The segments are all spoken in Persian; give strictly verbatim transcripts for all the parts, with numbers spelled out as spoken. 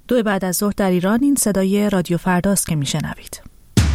دو بعد از ظهر در ایران. این صدای رادیو فرداست که میشنوید.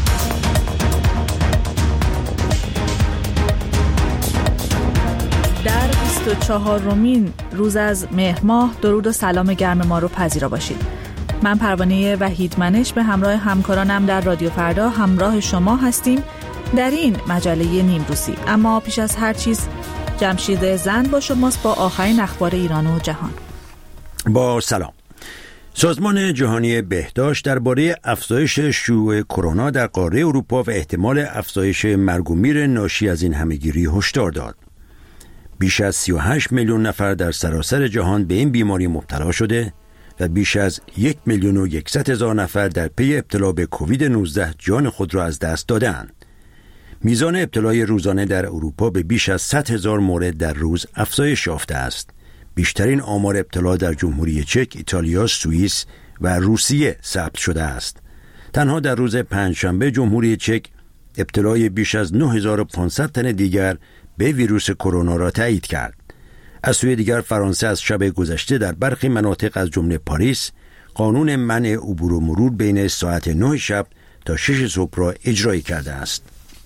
در بیست و چهارمین روز از مهر ماه درود و سلام گرم ما رو پذیرا باشید. من پروانه وحیدمنش به همراه همکارانم در رادیو فردا همراه شما هستیم در این مجله نیمروزی. اما پیش از هر چیز جمشید زند با شماست با آخرین اخبار ایران و جهان. با سلام. سازمان جهانی بهداشت درباره افزایش شیوع کرونا در قاره اروپا و احتمال افزایش مرگ و میر ناشی از این همهگیری هشدار داد. بیش از سی و هشت میلیون نفر در سراسر جهان به این بیماری مبتلا شده و بیش از یک میلیون و یکصد هزار نفر در پی ابتلا به کووید نوزده جان خود را از دست دادند. میزان ابتلای روزانه در اروپا به بیش از صد هزار مورد در روز افزایش یافته است. بیشترین آمار ابتلا در جمهوری چک، ایتالیا، سوئیس و روسیه ثبت شده است. تنها در روز پنجشنبه جمهوری چک ابتلای بیش از نه هزار و پانصد تن دیگر به ویروس کرونا را تایید کرد. از سوی دیگر فرانسه از شب گذشته در برخی مناطق از جمله پاریس قانون منع عبور و مرور بین ساعت نه شب تا شش صبح را اجرایی کرده است.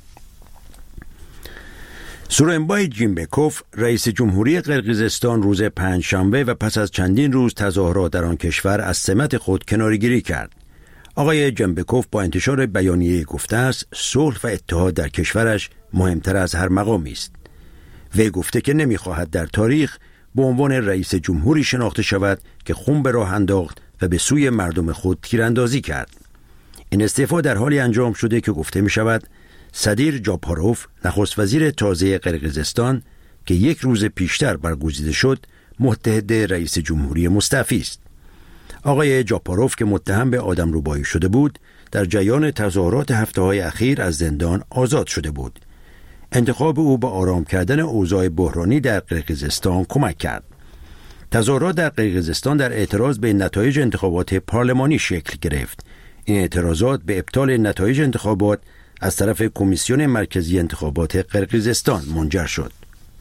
سورنبای جینبکوف رئیس جمهوری قرقیزستان روز پنجشنبه و پس از چندین روز تظاهرات در آن کشور از سمت خود کناره‌گیری کرد. آقای جینبکوف با انتشار بیانیه گفته است صلح و اتحاد در کشورش مهمتر از هر مقامی است. وی گفته که نمی‌خواهد در تاریخ به عنوان رئیس جمهوری شناخته شود که خون به راه انداخت و به سوی مردم خود تیراندازی کرد. این استعفا در حالی انجام شده که گفته می‌شود سدیر جاپاروف نخست وزیر تازه قرقیزستان که یک روز پیشتر برگزیده شد متحد رئیس جمهوری مستعفی است. آقای جاپاروف که متهم به آدمربایی شده بود در جریان تظاهرات هفته‌های اخیر از زندان آزاد شده بود. انتخاب او به آرام کردن اوضاع بحرانی در قرقیزستان کمک کرد. تظاهرات در قرقیزستان در اعتراض به نتایج انتخابات پارلمانی شکل گرفت. این اعتراضات به ابطال نتایج انتخابات از طرف کمیسیون مرکزی انتخابات قرقیزستان منجر شد.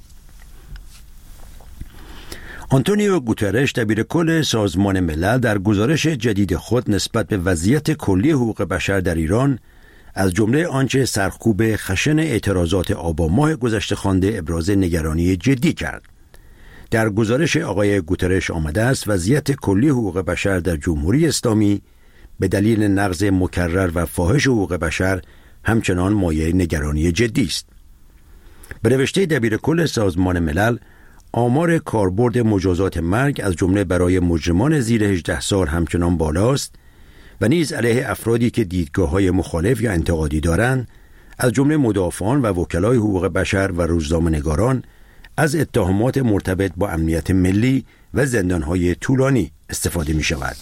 آنتونیو گوترش دبیرکل سازمان ملل در گزارش جدید خود نسبت به وضعیت کلی حقوق بشر در ایران از جمله آنچه سرکوب خشن اعتراضات آبان ماه گذشته خوانده ابراز نگرانی جدی کرد. در گزارش آقای گوترش آمده است وضعیت کلی حقوق بشر در جمهوری اسلامی به دلیل نقض مکرر و فاحش حقوق بشر همچنان مایه نگرانی جدی است. به نوشته دبیرکل سازمان ملل آمار کاربرد مجازات مرگ از جمله برای مجرمان زیر هجده سال همچنان بالاست و نیز علیه افرادی که دیدگاه‌های مخالف یا انتقادی دارند از جمله مدافعان و وکلای حقوق بشر و روزنامه‌نگاران از اتهامات مرتبط با امنیت ملی و زندان‌های طولانی استفاده می‌شود.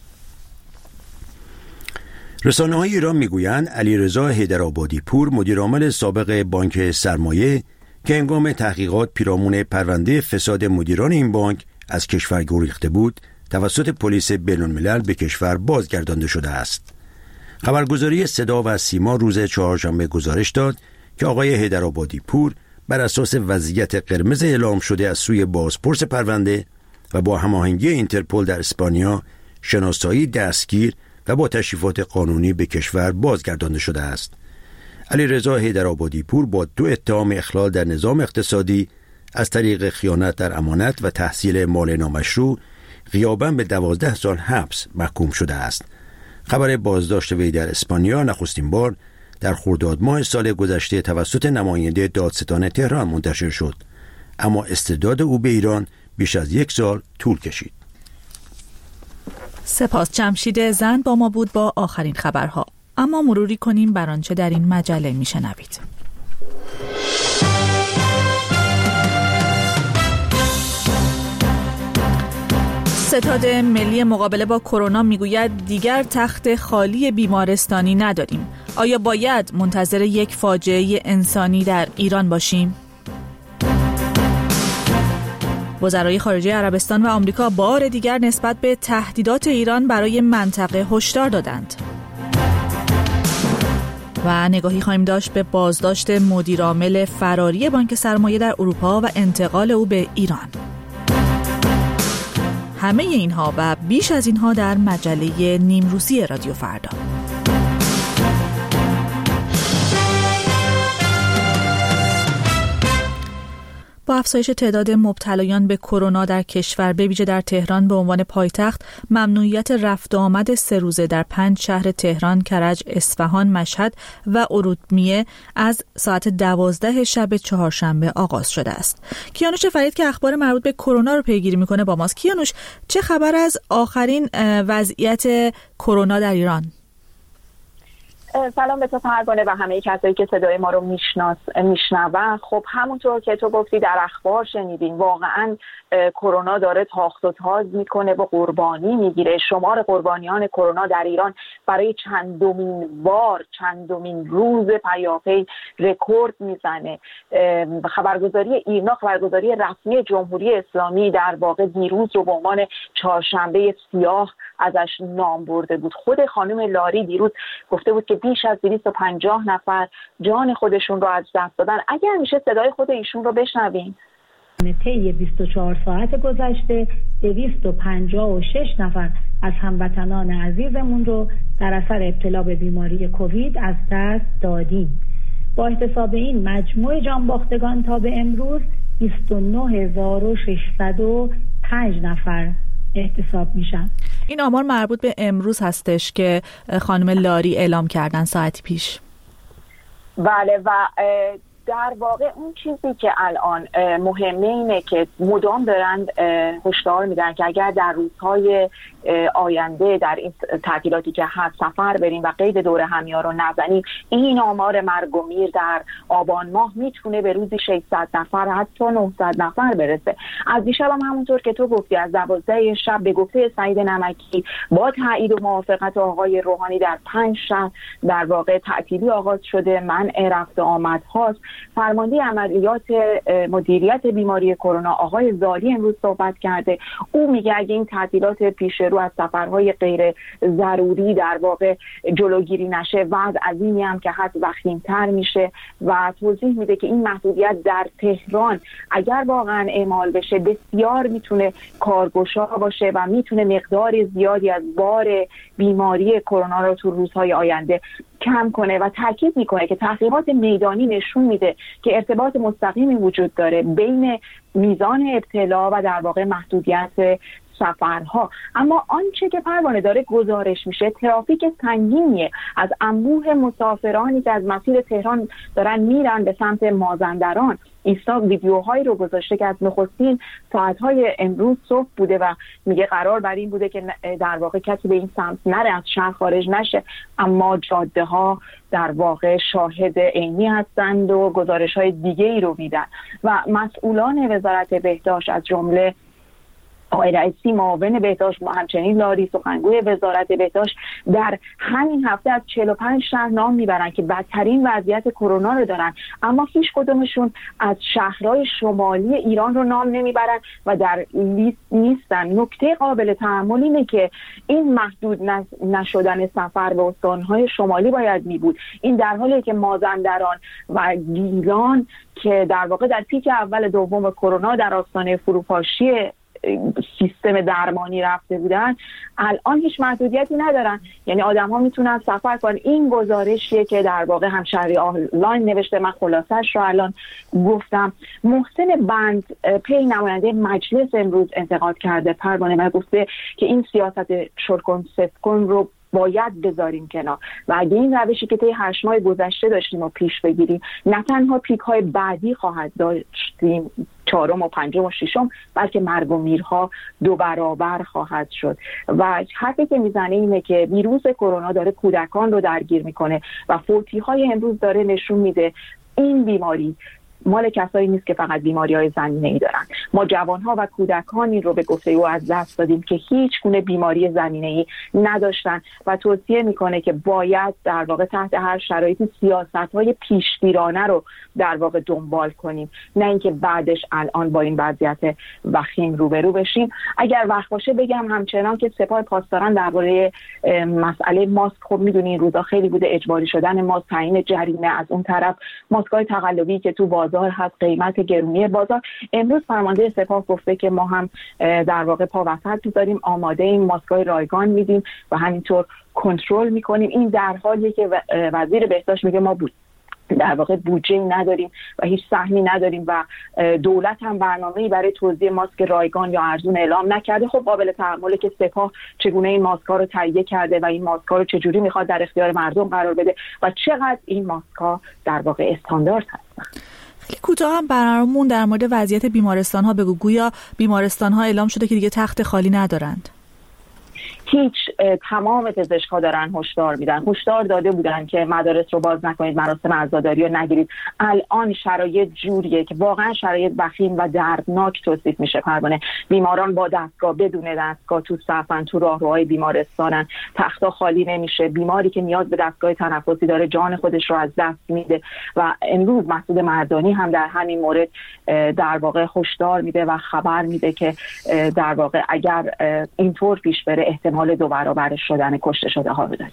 رسانه‌های ایران می‌گویند علیرضا حیدرآبادی پور مدیرعامل سابق بانک سرمایه که هنگام تحقیقات پیرامون پرونده فساد مدیران این بانک از کشور گریخته بود توسط پلیس بین‌الملل به کشور بازگردانده شده است. خبرگزاری صدا و سیما روز چهارشنبه گزارش داد که آقای حیدرآبادی پور بر اساس وضعیت قرمز اعلام شده از سوی بازپرس پرونده و با هماهنگی اینترپل در اسپانیا شناسایی دستگیر و با تشریفات قانونی به کشور بازگردانده شده است. علیرضا حیدرآبادی پور با دو اتهام اخلال در نظام اقتصادی از طریق خیانت در امانت و تحصیل مال نامشروع غیاباً به دوازده سال حبس محکوم شده است. خبر بازداشت وی در اسپانیا نخستین بار در خرداد ماه سال گذشته توسط نماینده دادستان تهران منتشر شد، اما استرداد او به ایران بیش از یک سال طول کشید. سپاس جمشید زند با ما بود با آخرین خبرها. اما مروری کنیم بر آنچه در این مجله میشنوید. ستاد ملی مقابله با کرونا میگوید دیگر تخت خالی بیمارستانی نداریم. آیا باید منتظر یک فاجعه انسانی در ایران باشیم؟ وزرای خارجه عربستان و آمریکا بار دیگر نسبت به تهدیدات ایران برای منطقه هشدار دادند. و نگاهی خواهیم داشت به بازداشت مدیرعامل فراری بانک سرمایه در اروپا و انتقال او به ایران. همه اینها و بیش از اینها در مجله نیمروزی رادیو فردا. با افزایش تعداد مبتلایان به کرونا در کشور به ویژه در تهران به عنوان پایتخت، ممنوعیت رفت و آمد سه روزه در پنج شهر تهران، کرج، اصفهان، مشهد و ارومیه از ساعت دوازده شب چهارشنبه آغاز شده است. کیانوش فرید که اخبار مربوط به کرونا رو پیگیری میکنه با ماست. کیانوش، چه خبر از آخرین وضعیت کرونا در ایران؟ سلام به تو پروانه و همه کسایی که صدای ما رو میشناس میشنون. خب همونطور که تو گفتی در اخبار شنیدین، واقعا کرونا داره تاخت و تاز میکنه و قربانی میگیره. شمار قربانیان کرونا در ایران برای چندمین بار چندمین روز پیاپی رکورد میزنه. خبرگزاری ایرنا، خبرگزاری رسمی جمهوری اسلامی، در واقع دیروز رو به عنوان چهارشنبه سیاه ازش نام برده بود. خود خانم لاری دیروز گفته بود که بیش از دویست و پنجاه نفر جان خودشون رو از دست دادن. اگر میشه صدای خود ایشون رو بشنویم. طی بیست و چهار ساعت گذشته دویست و پنجاه و شش نفر از هموطنان عزیزمون رو در اثر ابتلا به بیماری کووید از دست دادیم. با احتساب این مجموع جانباختگان تا به امروز بیست و نه هزار و ششصد و پنج نفر احتساب میشن. این آمار مربوط به امروز هستش که خانم لاری اعلام کردن ساعتی پیش. بله، و در واقع اون چیزی که الان مهمه اینه که مدام دارن هشدار میدن که اگر در روزهای آینده در این تعطیلاتی که هست سفر بریم و قید دور همیار رو نزنیم، این آمار مرگ و میر در آبان ماه میتونه به روزی ششصد نفر حتی نهصد نفر برسه. از دیشب هم همونطور که تو گفتی از دوازده شب به گفته سعید نمکی با تایید و موافقت آقای روحانی در پنج شهر در واقع تعطیلی آغاز شده، منع رفت و آمد هاست. فرمانده عملیات مدیریت بیماری کرونا آقای زالی امروز صحبت کرده. او میگه اگه این تعطیلات پیش رو از سفرهای غیر ضروری در واقع جلوگیری نشه، وضع عظیمی هم که هست وخیم‌تر میشه و توضیح میده که این محدودیت در تهران اگر واقعا اعمال بشه بسیار میتونه کارگشا باشه و میتونه مقدار زیادی از بار بیماری کرونا رو تو روزهای آینده کم کنه و تاکید میکنه که تحقیقات میدانی نشون میده که ارتباط مستقیمی وجود داره بین میزان ابتلا و در واقع محدودیت سفرها. اما آنچه که پروانه داره گزارش میشه ترافیک سنگینیه از انبوه مسافرانی که از مسیر تهران دارن میرن به سمت مازندران. ایستا ویدیوهایی رو گذاشته که از نخستین ساعتهای امروز صبح بوده و میگه قرار بر این بوده که در واقع کسی به این سمت نره، از شهر خارج نشه، اما جاده ها در واقع شاهد عینی هستند و گزارش های دیگه ای رو میدن و مسئولان وزارت بهداشت از جمله آقای رئیسی معاون بهداشت و همچنین لاری سخنگوی وزارت بهداشت در همین هفته از چهل و پنج شهر نام میبرن که بدترین وضعیت کرونا رو دارن، اما هیچ کدومشون از شهرهای شمالی ایران رو نام نمیبرن و در لیست نیستن. نکته قابل تأمل اینه که این محدود نشدن سفر به استانهای شمالی باید می بود. این در حالی که مازندران و گیلان که در واقع در پیک اول دوم کرونا در آستانه فروپاشی سیستم درمانی رفته بودن، الان هیچ محدودیتی ندارن، یعنی آدم ها میتونن سفر کنن. این گزارشیه که در واقع همشهری آنلاین نوشته، من خلاصش رو الان گفتم. محسن بند پی نماینده مجلس امروز انتقاد کرده پروانه و گفته که این سیاست شرکن سفکن رو باید بذاریم کنار و اگه این روشی که طی هشت ماه گذشته داشتیم و پیش بگیریم، نه تنها پیک های بعدی خواهد داشتیم چهارم و پنجم و ششم، بلکه مرگ و میرها دو برابر خواهد شد. و حرفی که میزنه اینه که ویروس کرونا داره کودکان رو درگیر میکنه و فوتی های امروز داره نشون میده این بیماری مال کسایی نیست که فقط بیماری‌های زمینه‌ای دارن. ما جوان‌ها و کودکانی رو به گفته او از دست دادیم که هیچ گونه بیماری زمینه‌ای نداشتن و توصیه میکنه که باید در واقع تحت هر شرایطی سیاست‌های پیشگیرانه رو در واقع دنبال کنیم، نه اینکه بعدش الان با این وضعیت وخیم روبرو بشیم. اگر وقت باشه بگم همچنان که سپاه پاسداران درباره مسئله ماسک، خب میدونین این روزا خیلی بوده اجباری شدن ماسک، تعیین جریمه، از اون طرف ماسک‌های تقلبی که تو باز بازار هست، قیمت گرونی بازار. امروز فرمانده سپاه گفته که ما هم در واقع پا وسط می‌ذاریم، آماده این ماسک‌های رایگان میدیم و همینطور کنترل میکنیم. این در حالیه که وزیر بهداشت میگه ما بود در واقع بودجه نداریم و هیچ سهمی نداریم و دولت هم برنامه‌ای برای توزیع ماسک رایگان یا ارزون اعلام نکرده. خب قابل تأمله که سپاه چگونه این ماسک‌ها رو تهیه کرده و این ماسک‌ها رو چجوری میخواد در اختیار مردم قرار بده و چقدر این ماسک‌ها در واقع استاندارد هستن. خیلی کوتاه هم برنامه‌مون در مورد وضعیت بیمارستان‌ها بگو. گویا بیمارستان‌ها اعلام شده که دیگه تخت خالی ندارند. هیچ تمام پزشک‌ها دارن هشدار میدن، هشدار داده بودن که مدارس رو باز نکنید، مراسم عزاداری رو نگیرید. الان شرایط جوریه که واقعا شرایط وخیم و دردناک توصیف میشه. پروانه بیماران با دستگاه بدون دستگاه تو صفن، تو راهروهای بیمارستانن، تخت‌ها خالی نمیشه. بیماری که نیاز به دستگاه تنفسی داره جان خودش رو از دست میده و امروز مسعود مردانی هم در همین مورد در واقع هشدار میده و خبر میده که در واقع اگر اینطور پیش بره احتمال دو برابر شدن کشته شده ها رو داریم.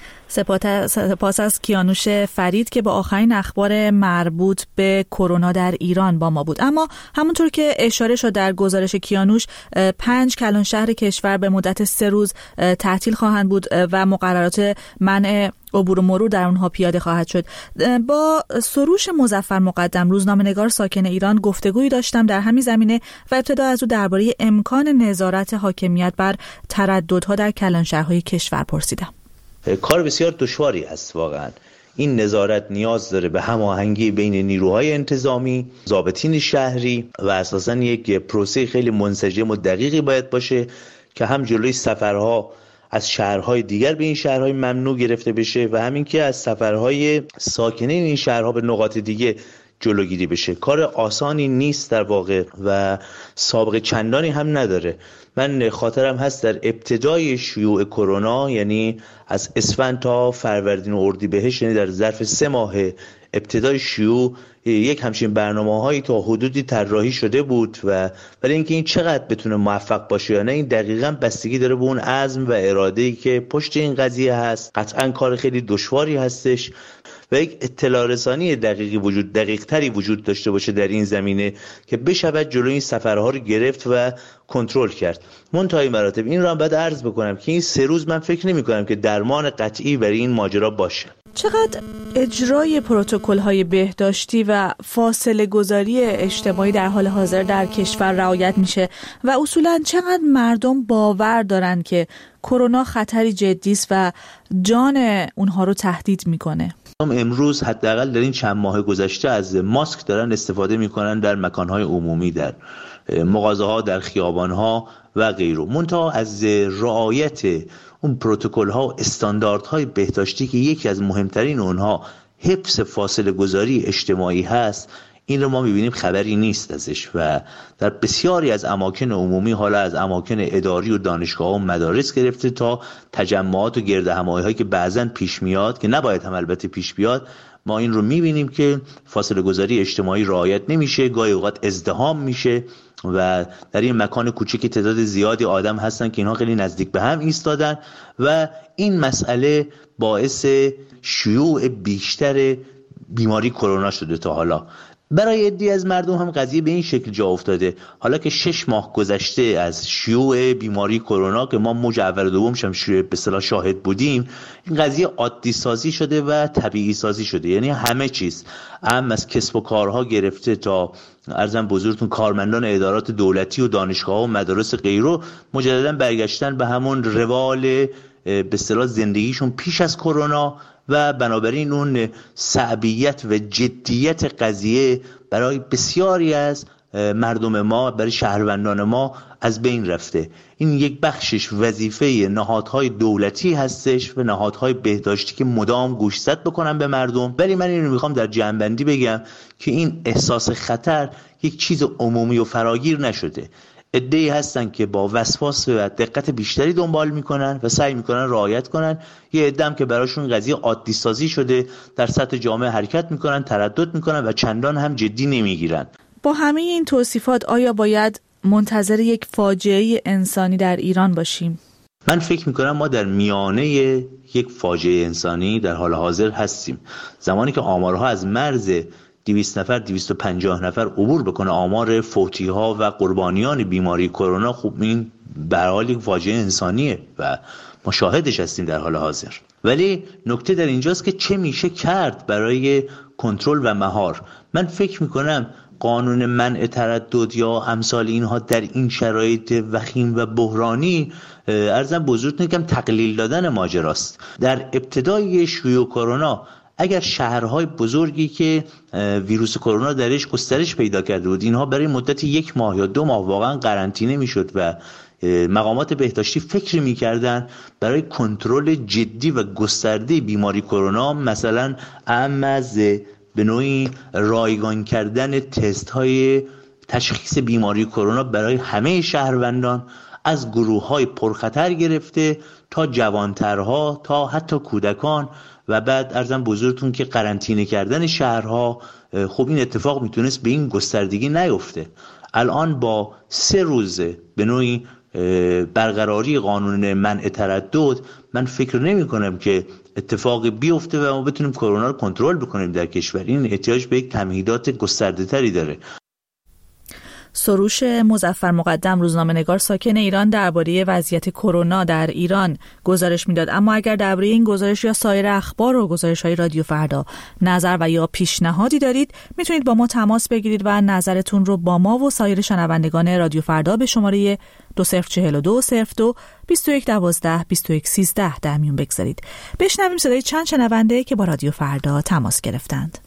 سپاس از کیانوش فرید که با آخرین اخبار مربوط به کرونا در ایران با ما بود. اما همونطور که اشاره شد در گزارش کیانوش، پنج کلان شهر کشور به مدت سه روز تعطیل خواهند بود و مقررات منع عبور و مرور در اونها پیاده خواهد شد. با سروش مظفر مقدم، روزنامه‌نگار ساکن ایران، گفتگویی داشتم در همین زمینه و ابتدا از او درباره امکان نظارت حاکمیت بر ترددها در کلان شهرهای کشور پرسیدم. کار بسیار دشواری است واقعا. این نظارت نیاز داره به هماهنگی بین نیروهای انتظامی، ضابطین شهری و اساساً یک پروسه خیلی منسجم و دقیقی باید باشه که هم جلوی سفرها از شهرهای دیگر به این شهرهای ممنوع گرفته بشه و همین که از سفرهای ساکنین این شهرها به نقاط دیگه جلوگیری بشه. کار آسانی نیست در واقع و سابقه چندانی هم نداره. من خاطرم هست در ابتدای شیوع کرونا، یعنی از اسفند تا فروردین و اردیبهشت، یعنی در ظرف سه ماه ابتدای شیوع، یک همچین برنامه‌هایی تا حدودی طراحی شده بود و ولی اینکه این چقدر بتونه موفق باشه یا نه، این دقیقاً بستگی داره به اون عزم و اراده‌ای که پشت این قضیه هست. قطعاً کار خیلی دشواری هستش و یک اطلاع رسانی دقیقی وجود دقیق تری وجود داشته باشه در این زمینه که بشود جلوی این سفرها رو گرفت و کنترل کرد. منتهای مراتب این رو هم باید عرض بکنم که این سه روز من فکر نمی کنم که درمان قطعی برای این ماجرا باشه. چقدر اجرای پروتکل‌های بهداشتی و فاصله گذاری اجتماعی در حال حاضر در کشور رعایت میشه و اصولاً چقدر مردم باور دارن که کرونا خطری جدی است و جان اونها رو تهدید میکنه؟ امروز حداقل در این چند ماه گذشته از ماسک دارن استفاده میکنن در مکانهای عمومی، در مغازه‌ها، در خیابان‌ها و غیره. منتها از رعایت اون پروتکل‌ها و استانداردهای بهداشتی که یکی از مهمترین اونها حفظ فاصله گذاری اجتماعی هست، این رو ما می‌بینیم خبری نیست ازش و در بسیاری از اماکن عمومی، حالا از اماکن اداری و دانشگاه و مدارس گرفته تا تجمعات و گردهمایی‌هایی که بعضن پیش میاد که نباید هم البته پیش بیاد، ما این رو می‌بینیم که فاصله گذاری اجتماعی رعایت نمیشه، گاهی اوقات ازدحام میشه و در این مکان کوچکی تعداد زیادی آدم هستن که اینها خیلی نزدیک به هم ایستادن و این مسئله باعث شیوع بیشتر بیماری کرونا شده تا حالا. برای عده‌ای از مردم هم قضیه به این شکل جا افتاده، حالا که شش ماه گذشته از شیوع بیماری کرونا که ما موج اول و دومش هم به اصطلاح شاهد بودیم، این قضیه عادی سازی شده و طبیعی سازی شده. یعنی همه چیز، هم از کسب و کارها گرفته تا عرضم بزرگتون کارمندان ادارات دولتی و دانشگاه و مدارس غیره، مجددا برگشتن به همون روال به اصطلاح زندگیشون پیش از کرونا و بنابراین اون صعبیت و جدیت قضیه برای بسیاری از مردم ما، برای شهروندان ما از بین رفته. این یک بخشش وظیفه نهادهای دولتی هستش و نهادهای بهداشتی که مدام گوشزد بکنن به مردم، ولی من اینو میخوام در جمع‌بندی بگم که این احساس خطر یک چیز عمومی و فراگیر نشده. عده‌ای هستن که با وسواس و دقت بیشتری دنبال میکنن و سعی میکنن رعایت کنن، یه عده هم که براشون قضیه عادی سازی شده در سطح جامعه حرکت میکنن، تردد میکنن و چندان هم جدی نمیگیرن. با همه این توصیفات آیا باید منتظر یک فاجعه انسانی در ایران باشیم؟ من فکر میکنم ما در میانه یک فاجعه انسانی در حال حاضر هستیم. زمانی که آمارها از مرز دویست نفر دویست و پنجاه نفر عبور بکنه آمار فوتی ها و قربانیان بیماری کرونا، خب این به هر حال یک فاجعه انسانیه و ما شاهدش هستیم در حال حاضر. ولی نکته در اینجاست که چه میشه کرد برای کنترل و مهار. من فکر میکنم قانون منع تردد یا امثال اینها در این شرایط وخیم و بحرانی عرضم بزرگ نگم تقلیل دادن ماجراست. در ابتدای شیوع کرونا اگر شهرهای بزرگی که ویروس کرونا درش گسترش پیدا کرده بود اینها برای مدت یک ماه یا دو ماه واقعا قرنطینه میشد و مقامات بهداشتی فکر میکردن برای کنترل جدی و گسترده بیماری کرونا، مثلا اهم از به نوعی رایگان کردن تست های تشخیص بیماری کرونا برای همه شهروندان از گروه های پرخطر گرفته تا جوانترها تا حتی کودکان، و بعد عرضم بزرگتون که قرنطینه کردن شهرها، خب این اتفاق میتونست به این گستردگی نیفته. الان با سه روز به نوعی برقراری قانون منع تردد من فکر نمی کنم که اتفاقی بیفته و ما بتونیم کرونا رو کنترل بکنیم در کشور. این احتیاج به یک تمهیدات گسترده تری داره. سروش مظفر مقدم، روزنامه‌نگار ساکن ایران، درباره وضعیت کرونا در ایران گزارش میداد. اما اگر درباره این گزارش یا سایر اخبار و گزارش‌های رادیو فردا نظر و یا پیشنهادی دارید میتونید با ما تماس بگیرید و نظرتون رو با ما و سایر شنوندگان رادیو فردا به شماره دو صفر چهل و دو صفر دو بیست و یک دوازده بیست و یک سیزده در میون بگذارید. بشنویم صدای چند شنونده که با رادیو فردا تماس گرفتند.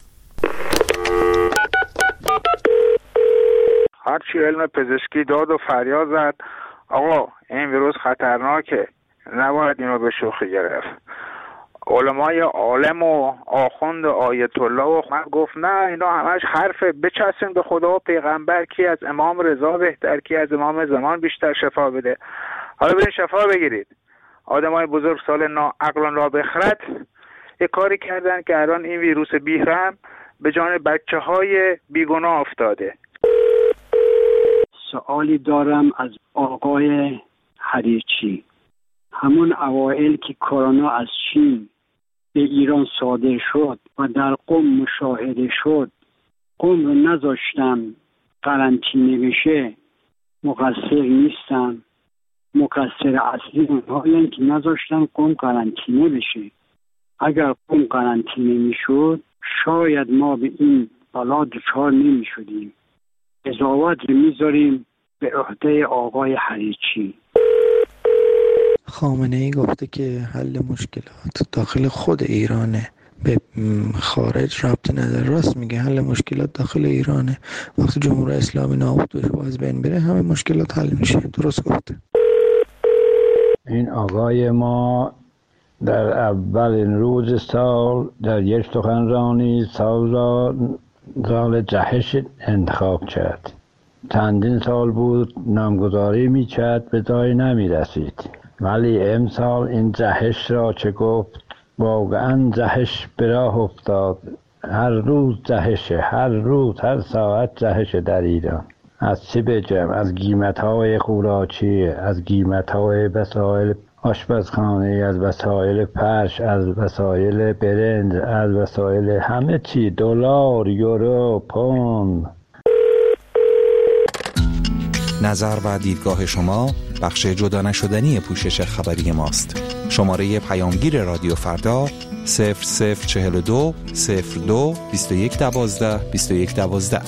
هرچی علم پزشکی داد و فریاد زد آقا این ویروس خطرناکه، نباید اینو به شوخی گرفت. علمای عالم و آخوند و آیت الله و من گفت نه اینا همش حرفه، بچسبیم به خدا و پیغمبر، کی از امام رضا بهتر، کی از امام زمان بیشتر شفا بده. حالا برین شفا بگیرید. آدمای بزرگ سال نا عقلان را بخرد یه کاری کردن که الان این ویروس بیرحم به جان بچه های بیگناه افتاده. سوالی دارم از آقای حریچی. همون اوائل که کرونا از چین به ایران صادر شد و در قم مشاهده شد، قم رو نذاشتن قرنطینه بشه، مقصر نیستن. مقصر اصلی اونهایی که نذاشتن قم قرنطینه بشه. اگر قم قرنطینه میشد شاید ما به این بلا دچار نمیشدیم. قضاوت رو میذاریم به عهده آقای حریچی. خامنه‌ای گفته که حل مشکلات داخل خود ایرانه، به خارج ربطی نداره. راست میگه، حل مشکلات داخل ایرانه. وقتی جمهوری اسلامی نابود بشه و از بین بره همه مشکلات حل میشه. درست گفته. این آقای ما در اول روز سال در یک سخنرانی سال را سال جهش انتخاب کرد. چندین سال بود نامگذاری میکرد، به جایی نمیرسید. ولی امسال این جهش را چه گفت، واقعا جهش به راه افتاد. هر روز جهشه، هر روز هر ساعت جهشه در ایران. از چی بگم؟ از قیمت‌های خوراکی، از قیمت‌های وسایل آشپزخانه، از وسایل فرش، از وسایل برنج، از وسایل همه چی، دلار، یورو، پوند. نظر و دیدگاه شما بخش جدا نشدنی پوشش خبری ماست. شماره پیامگیر رادیو فردا صفر صفر چهل و دو صفر دو بیست و یک دوازده بیست و یک دوازده.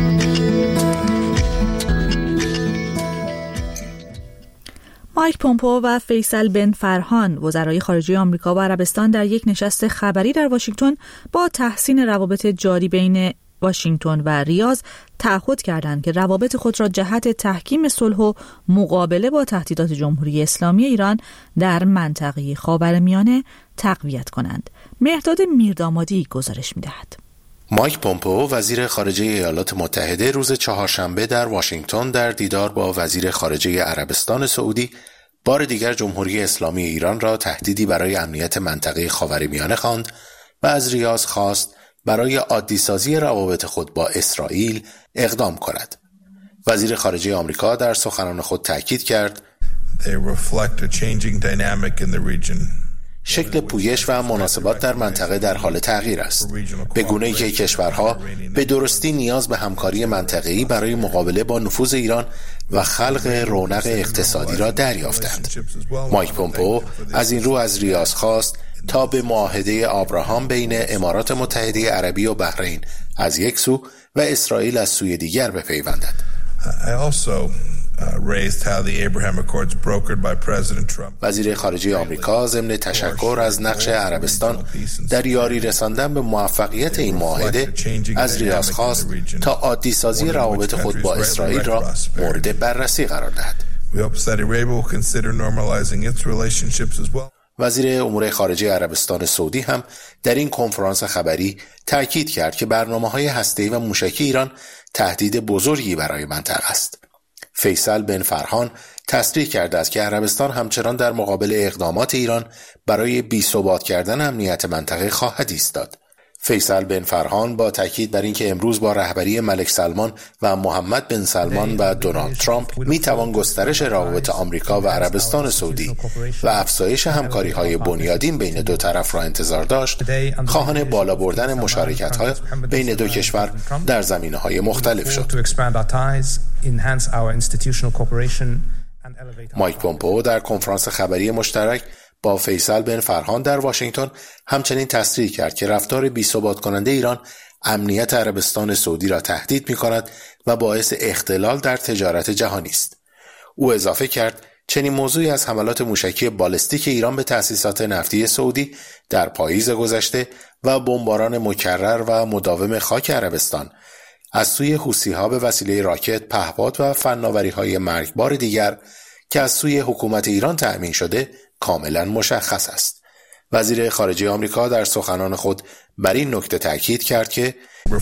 مایک پومپئو و فیصل بن فرهان، وزرای خارجه آمریکا و عربستان، در یک نشست خبری در واشنگتن با تحسین روابط جاری بین واشنگتن و ریاض تعهد کردند که روابط خود را جهت تحکیم صلح و مقابله با تهدیدات جمهوری اسلامی ایران در منطقه خاورمیانه تقویت کنند. مهرداد میردامادی گزارش می‌دهد. مایک پومپئو وزیر خارجه ایالات متحده روز چهارشنبه در واشنگتن در دیدار با وزیر خارجه عربستان سعودی بار دیگر جمهوری اسلامی ایران را تهدیدی برای امنیت منطقه خاورمیانه خواند و از ریاض خواست برای عادی سازی روابط خود با اسرائیل اقدام کند. وزیر خارجه آمریکا در سخنان خود تاکید کرد: They reflect a changing dynamic in the region. شکل پویش و مناسبات در منطقه در حال تغییر است، به گونه‌ای که کشورها به درستی نیاز به همکاری منطقه‌ای برای مقابله با نفوذ ایران و خلق رونق اقتصادی را دریافتند. مایک پومپئو از این رو از ریاض خواست تا به معاهده آبراهام بین امارات متحده عربی و بحرین از یک سو و اسرائیل از سوی دیگر بپیوندد. وزیر خارجه آمریکا ضمن تشکر از نقش عربستان در یاری رساندن به موفقیت این معاهده از ریاض خواست تا عادی سازی روابط خود با اسرائیل را مورد بررسی قرار دهد. وزیر امور خارجه عربستان سعودی هم در این کنفرانس خبری تاکید کرد که برنامه‌های هسته‌ای و موشکی ایران تهدید بزرگی برای منطقه است. فیصل بن فرحان تصریح کرده است که عربستان همچنان در مقابل اقدامات ایران برای بی‌ثبات کردن امنیت منطقه خواهد ایستاد. فیصل بن فرحان با تاکید بر اینکه امروز با رهبری ملک سلمان و محمد بن سلمان و دونالد ترامپ میتوان گسترش روابط آمریکا و عربستان سعودی و افزایش همکاری‌های بنیادین بین دو طرف را انتظار داشت، خواهان بالا بردن مشارکت‌ها بین دو کشور در زمینه‌های مختلف شد. مایک پومپئو در کنفرانس خبری مشترک با فیصل بن فرحان در واشنگتن همچنین تصریح کرد که رفتار بی‌ثبات کننده ایران امنیت عربستان سعودی را تهدید می‌کند و باعث اختلال در تجارت جهانی است. او اضافه کرد چنین موضوعی از حملات موشکی بالستیک ایران به تأسیسات نفتی سعودی در پاییز گذشته و بمباران مکرر و مداوم خاک عربستان از سوی حوثی‌ها به وسیله راکت، پهپاد و فناوری‌های مرگبار دیگر که از سوی حکومت ایران تأمین شده کاملا مشخص است. وزیر خارجه آمریکا در سخنان خود بر این نکته تاکید کرد که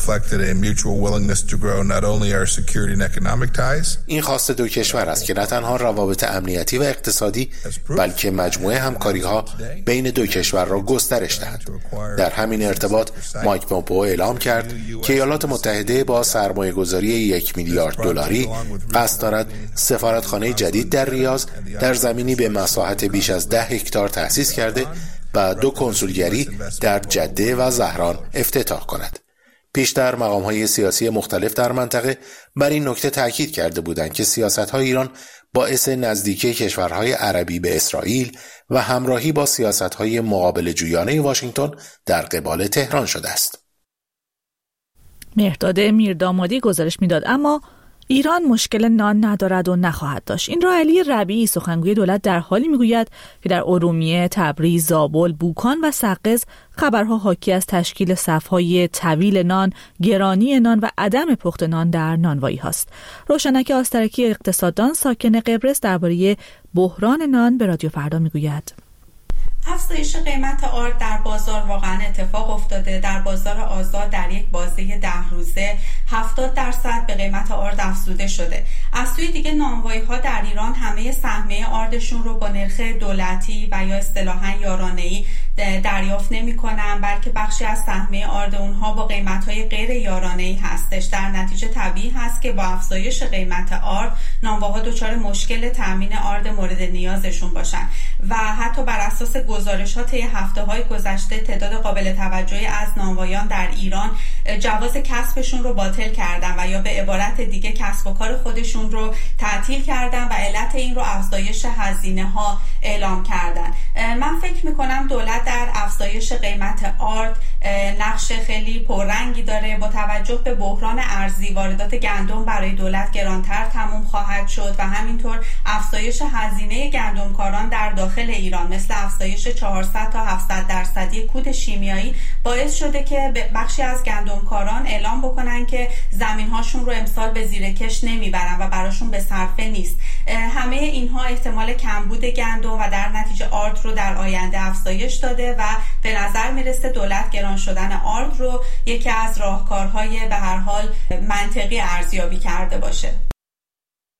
این خواست دو کشور است که نه تنها روابط امنیتی و اقتصادی بلکه مجموعه همکاری‌ها بین دو کشور را گسترش دهد. در همین ارتباط مایک پومپئو اعلام کرد که ایالات متحده با سرمایه‌گذاری یک میلیارد دلاری قصد دارد سفارتخانه جدید در ریاض در زمینی به مساحت بیش از ده هکتار تأسیس کرده و دو کنسولگری در جده و زهران افتتاح کند. پیشتر مقام‌های سیاسی مختلف در منطقه بر این نکته تاکید کرده بودند که سیاست‌های ایران باعث نزدیکی کشورهای عربی به اسرائیل و همراهی با سیاست‌های مقابل جویانه واشنگتن در قبال تهران شده است. مهرداد میردامادی گزارش میداد. اما ایران مشکل نان ندارد و نخواهد داشت. این را علی ربیعی سخنگوی دولت در حالی میگوید که در ارومیه، تبریز، زابل، بوکان و سقز خبرها حاکی از تشکیل صف‌های طویل نان، گرانی نان و عدم پخت نان در نانوایی هاست. روشنک آسترکی اقتصاددان ساکن قبرس درباره بحران نان به رادیو فردا میگوید. افزایش قیمت آرد در بازار واقعا اتفاق افتاده. در بازار آزاد در یک بازه ده روزه هفتاد درصد به قیمت آرد افزوده شده. از سوی دیگه نانوایی ها در ایران همه سهمیه آردشون رو با نرخ دولتی و یا اصطلاحاً یارانه‌ای دریافت نمی‌کنن، بلکه بخشی از سهمیه آرد اونها با قیمت‌های غیر یارانه‌ای هستش. در نتیجه طبیعی هست که با افزایش قیمت آرد نانواها دچار مشکل تامین آرد مورد نیازشون باشن و حتی بر اساس گزارشات طی هفته‌های گذشته تعداد قابل توجهی از نانوایان در ایران جواز کسبشون رو باطل کردن و یا به عبارت دیگه کسب و کار خودشون رو تعطیل کردن و علت این رو افزایش هزینه‌ها اعلام کردن. من فکر می‌کنم دولت در افزایش قیمت آرد نقش خیلی پررنگی داره. با توجه به بحران ارزی واردات گندم برای دولت گرانتر تموم خواهد شد و همینطور افزایش هزینه گندمکاران در داخل ایران مثل افزایش چهارصد تا هفتصد درصدی کود شیمیایی باعث شده که بخشی از گندمکاران اعلام بکنن که زمین‌هاشون رو امسال به زیرکش نمیبرن و براشون به صرفه نیست. همه اینها احتمال کمبود گندم و در نتیجه آرد رو در آینده افزایش داده و به نظر میرسه دولت گران شدن آرد رو یکی از راهکارهای به هر حال منطقی ارزیابی کرده باشه.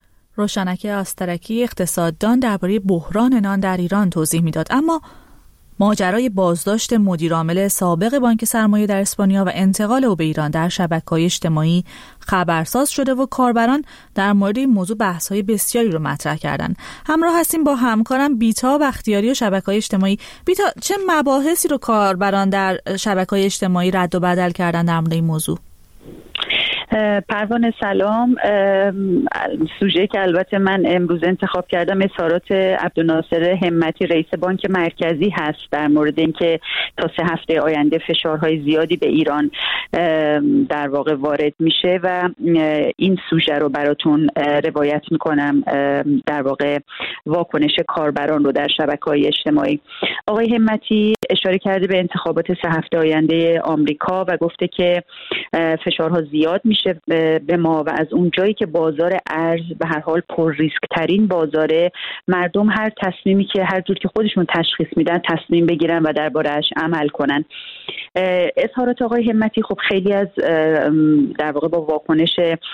روشنک آسترکی اقتصاددان درباره بحران نان در ایران توضیح میداد. اما ماجرای بازداشت مدیرعامل سابق بانک سرمایه در اسپانیا و انتقال او به ایران در شبکه‌های اجتماعی خبرساز شده و کاربران در مورد این موضوع بحث‌های بسیاری رو مطرح کردن. همراه هستیم با همکارم بیتا بختیاری و شبکه‌های اجتماعی. بیتا، چه مباحثی رو کاربران در شبکه‌های اجتماعی رد و بدل کردن در مورد این موضوع؟ پروانه سلام. سوژه که البته من امروز انتخاب کردم اظهارات عبدالناصر همتی رئیس بانک مرکزی هست در مورد اینکه تا سه هفته آینده فشارهای زیادی به ایران در واقع وارد میشه و این سوژه رو براتون روایت میکنم، در واقع واکنش کاربران رو در شبکه‌های اجتماعی. آقای همتی اشاره کرده به انتخابات سه هفته آینده آمریکا و گفته که فشارها زیاد میشه به ما و از اون جایی که بازار ارز به هر حال پر ریسک ترین بازاره، مردم هر تصمیمی که هر جور که خودشون تشخیص میدن تصمیم بگیرن و درباره‌اش عمل کنن. اظهارات آقای همتی خب خیلی از در واقع با واکنش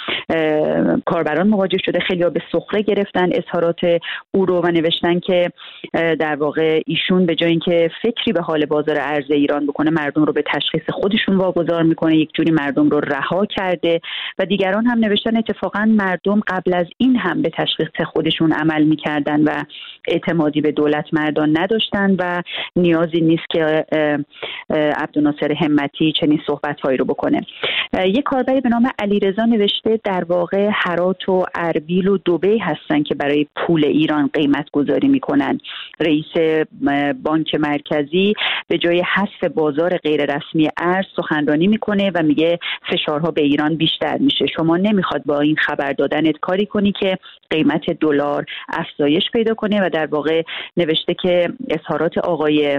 کاربران مواجه شده، خیلی ها به سخره گرفتن اظهارات او رو و نوشتن که در واقع ایشون به جای اینکه فکری به حال بازار ارز ایران بکنه، مردم رو به تشخیص خودشون واگذار میکنه، یک جوری مردم رو رها کرده. و دیگران هم نوشتن اتفاقا مردم قبل از این هم به تشخیص خودشون عمل میکردن و اعتمادی به دولت مردان نداشتن و نیازی نیست که عبدالناصر همتی چنین صحبت‌هایی رو بکنه. یک کاربری به نام علیرضا نوشته در واقع هرات و اربیل و دبی هستن که برای پول ایران قیمت گذاری میکنن. رئیس بانک مرکزی به جای حذف بازار غیر رسمی ارز سخنرانی میکنه و میگه فشارها به ایران بیشتر میشه. شما نمیخواد با این خبر دادنت کاری کنی که قیمت دلار افزایش پیدا کنه و در واقع نوشته که اظهارات آقای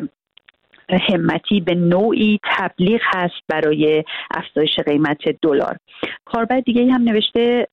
همتی به نوعی تبلیغ هست برای افزایش قیمت دلار. کاربر دیگه هم نوشته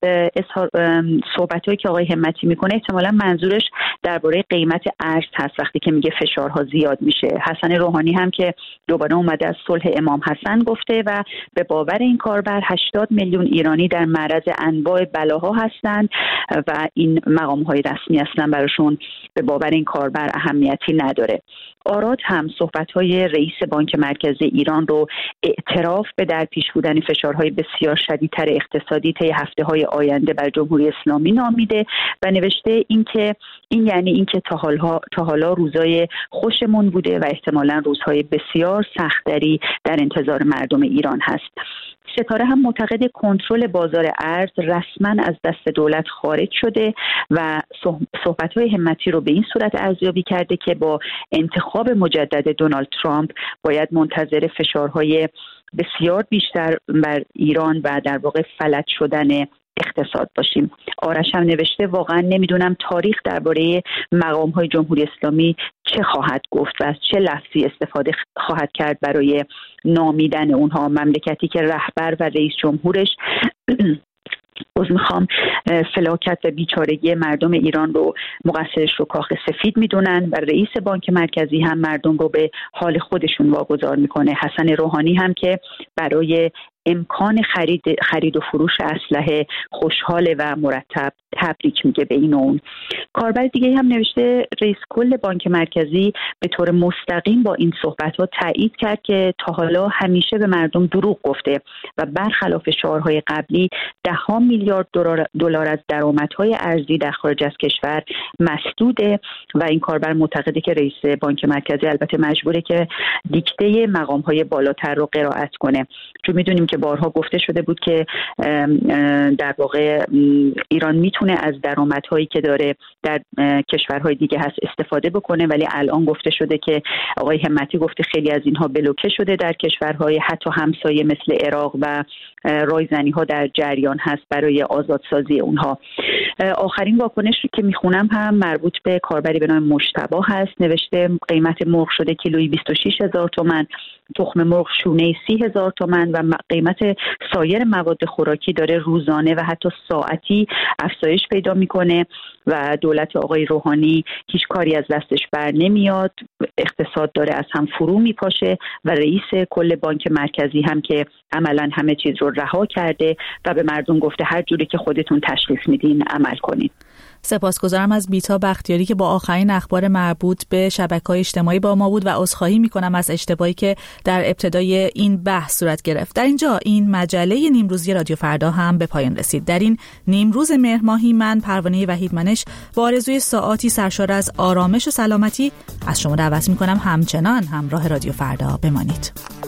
صحبت‌هایی که آقای همتی میکنه احتمالاً منظورش درباره قیمت ارز هست وقتی که میگه فشارها زیاد میشه. حسن روحانی هم که دوباره اومده از صلح امام حسن گفته و به باور این کاربر هشتاد میلیون ایرانی در معرض انواع بلاها هستند و این مقام‌های رسمی اصلا براشون به باور این کاربر اهمیتی نداره. آراد هم صحبت‌های رئیس بانک مرکزی ایران رو اعتراف به در پیش بودن فشارهای بسیار شدیدتر اقتصادی طی هفته‌های آینده بر جمهوری اسلامی نامیده و نوشته اینکه این یعنی اینکه تا حالا تا حالا روزای خوشمون بوده و احتمالاً روزهای بسیار سخت‌تری در انتظار مردم ایران هست. ستاره هم معتقد کنترل بازار ارز رسما از دست دولت خارج شده و صحبت‌های همتی رو به این صورت ارزیابی کرده که با انتخاب مجدد دونالد ترامپ باید منتظر فشارهای بسیار بیشتر بر ایران و در واقع فلج شدن اقتصاد باشیم. آرش هم نوشته واقعا نمیدونم تاریخ درباره مقام‌های جمهوری اسلامی چه خواهد گفت و از چه لفظی استفاده خواهد کرد برای نامیدن اونها، مملکتی که رهبر و رئیس جمهورش از میخوام فلاکت و بیچارگی مردم ایران رو مقصرش رو کاخ سفید میدونن و رئیس بانک مرکزی هم مردم رو به حال خودشون واگذار میکنه. حسن روحانی هم که برای امکان خرید خرید و فروش اسلحه خوشحال و مرتب تبریک میگه به این و اون. کاربر دیگه هم نوشته رئیس کل بانک مرکزی به طور مستقیم با این صحبت‌ها تایید کرد که تا حالا همیشه به مردم دروغ گفته و برخلاف شعارهای قبلی ده ها میلیارد دلار از درآمدهای ارزی در خارج از کشور مسدوده و این کاربر معتقده که رئیس بانک مرکزی البته مجبوره که دیکته مقام‌های بالاتر رو قرائت کنه، چون میدونیم که بارها گفته شده بود که در واقع ایران میتونه از درآمدهایی که داره در کشورهای دیگه هست استفاده بکنه، ولی الان گفته شده که آقای همتی گفته خیلی از اینها بلوکه شده در کشورهای حتی همسایه مثل عراق و رایزنی ها در جریان هست برای آزادسازی اونها. آخرین واکنش که میخونم هم مربوط به کاربری به نام مجتبی هست. نوشته قیمت مرغ شده کیلویی بیست و شش هزار تومان، تخم مرغ شونه سی هزار تومان و قیمت سایر مواد خوراکی داره روزانه و حتی ساعتی افزایش پیدا میکنه و دولت آقای روحانی هیچ کاری از دستش بر نمیاد، اقتصاد داره از هم فرو میپاشه و رئیس کل بانک مرکزی هم که عملا همه چیز رو رها کرده و به مردم گفته هر جوری که خودتون تشخیص میدین عمل کنید. سپاسگزارم از بیتا بختیاری که با آخرین اخبار مربوط به شبکه‌های اجتماعی با ما بود و عذرخواهی می‌کنم از اشتباهی که در ابتدای این بحث صورت گرفت. در اینجا این مجله نیمروزی رادیو فردا هم به پایان رسید. در این نیمروز مهر ماهی من پروانه وحیدمنش با آرزوی ساعاتی سرشار از آرامش و سلامتی از شما دعوت می‌کنم همچنان همراه رادیو فردا بمانید.